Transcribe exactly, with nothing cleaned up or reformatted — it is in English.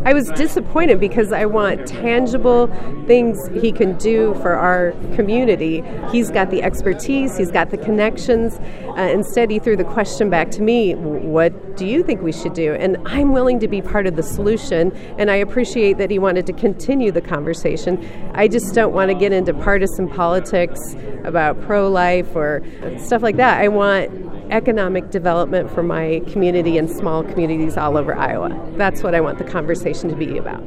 I was disappointed because I want tangible things he can do for our community. He's got the expertise, he's got the connections. Uh, instead, he threw the question back to me, what do you think we should do? And I'm willing to be part of the solution, and I appreciate that he wanted to continue the conversation. I just don't want to get into partisan politics about pro-life or stuff like that. I want economic development for my community and small communities all over Iowa. That's what I want the conversation to be about.